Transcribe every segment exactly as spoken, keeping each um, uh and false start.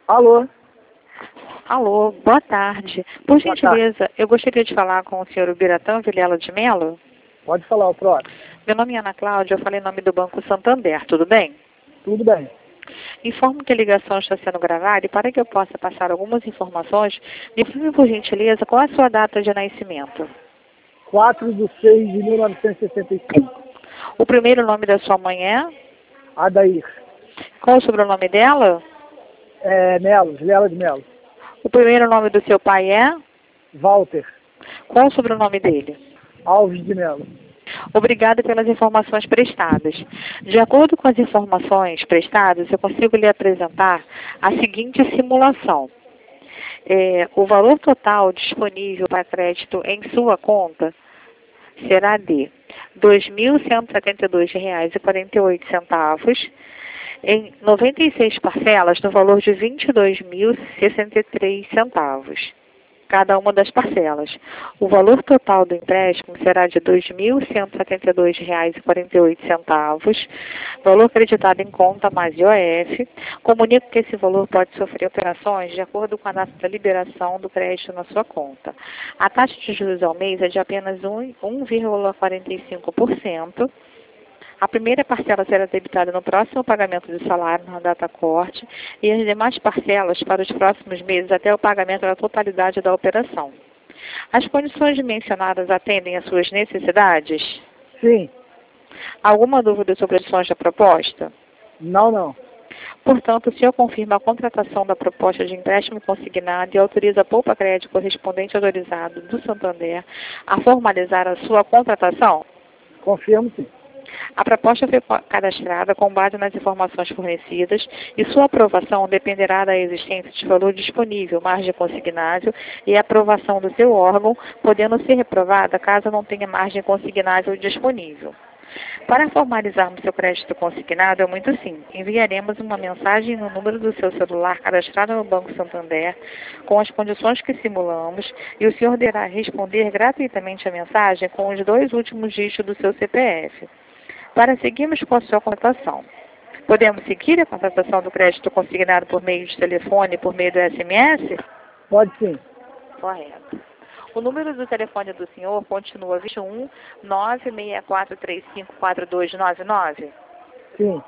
Alô? Alô, boa tarde. Por Boa gentileza, eu gostaria de falar com o senhor Ubiratã Vilela de Mello. Pode falar o próximo. Meu nome é Ana Cláudia, eu falei em nome do Banco Santander, tudo bem? Tudo bem. Informo que a ligação está sendo gravada e para que eu possa passar algumas informações, me informe por gentileza qual é a sua data de nascimento. quatro de seis de mil novecentos e sessenta e cinco. O primeiro nome da sua mãe é? Adair. Qual o sobrenome dela? É, Melo, Vilela de Melo. O primeiro nome do seu pai é? Walter. Qual o sobrenome dele? Alves de Melo. Obrigada pelas informações prestadas. De acordo com as informações prestadas, eu consigo lhe apresentar a seguinte simulação. É, o valor total disponível para crédito em sua conta será de dois mil cento e setenta e dois reais e quarenta e oito centavos em noventa e seis parcelas no valor de vinte e dois mil e sessenta e três centavos. Cada uma das parcelas. O valor total do empréstimo será de dois mil cento e setenta e dois reais e quarenta e oito centavos, valor acreditado em conta mais I O F. Comunico que esse valor pode sofrer alterações de acordo com a data da liberação do crédito na sua conta. A taxa de juros ao mês é de apenas um vírgula quarenta e cinco por cento. A primeira parcela será debitada no próximo pagamento do salário, na data corte, e as demais parcelas para os próximos meses até o pagamento da totalidade da operação. As condições mencionadas atendem às suas necessidades? Sim. Alguma dúvida sobre as condições da proposta? Não, não. Portanto, o senhor confirma a contratação da proposta de empréstimo consignado e autoriza a Poupa Crédito correspondente autorizado do Santander a formalizar a sua contratação? Confirmo sim. A proposta foi cadastrada com base nas informações fornecidas e sua aprovação dependerá da existência de valor disponível, margem consignável e aprovação do seu órgão, podendo ser reprovada caso não tenha margem consignável disponível. Para formalizarmos seu crédito consignado é muito simples. Enviaremos uma mensagem no número do seu celular cadastrado no Banco Santander com as condições que simulamos e o senhor deverá responder gratuitamente a mensagem com os dois últimos dígitos do seu C P F. Para seguirmos com a sua contratação, podemos seguir a contratação do crédito consignado por meio de telefone e por meio do S M S? Pode sim. Correto. O número do telefone do senhor continua vinte e um, nove seis quatro três cinco, quatro dois nove nove? Sim.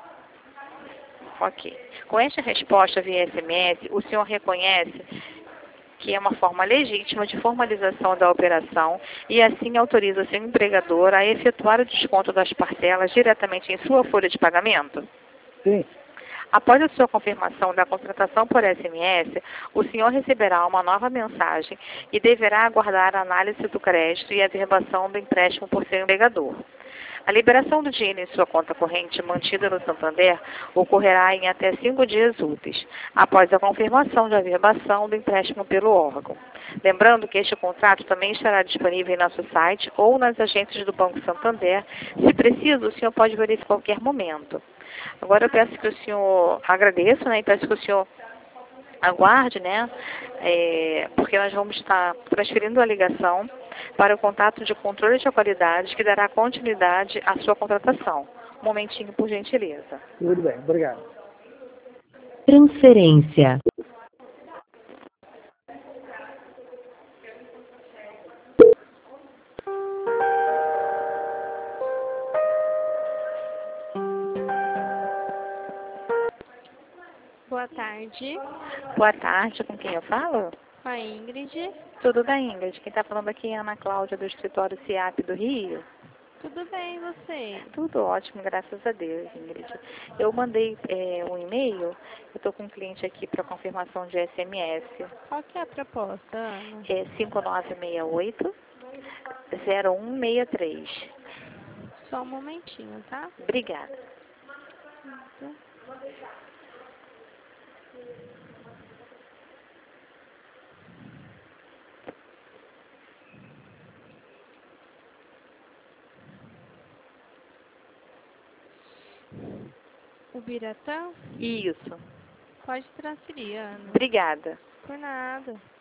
Ok. Com esta resposta via S M S, o senhor reconhece que é uma forma legítima de formalização da operação e assim autoriza seu empregador a efetuar o desconto das parcelas diretamente em sua folha de pagamento? Sim. Após a sua confirmação da contratação por S M S, o senhor receberá uma nova mensagem e deverá aguardar a análise do crédito e a averbação do empréstimo por seu empregador. A liberação do dinheiro em sua conta corrente mantida no Santander ocorrerá em até cinco dias úteis, após a confirmação de averbação do empréstimo pelo órgão. Lembrando que este contrato também estará disponível em nosso site ou nas agências do Banco Santander. Se preciso, o senhor pode verificar a qualquer momento. Agora eu peço que o senhor, agradeço, né, e peço que o senhor aguarde, né, é, porque nós vamos estar transferindo a ligação para o contato de controle de qualidade que dará continuidade à sua contratação. Um momentinho, por gentileza. Tudo bem. Obrigado. Transferência. Boa tarde, Boa tarde, com quem eu falo? com a Ingrid. Tudo bem, Ingrid? Quem está falando aqui é a Ana Cláudia, do escritório C I A P do Rio. Tudo bem, e você? Tudo ótimo, graças a Deus, Ingrid. Eu mandei é, um e-mail, eu estou com um cliente aqui para confirmação de S M S. Qual que é a proposta, Ana? É cinco nove seis oito, zero um seis três. Só um momentinho, tá? Obrigada. O Biratã? Isso. Pode transferir, Ana. Obrigada. Por nada.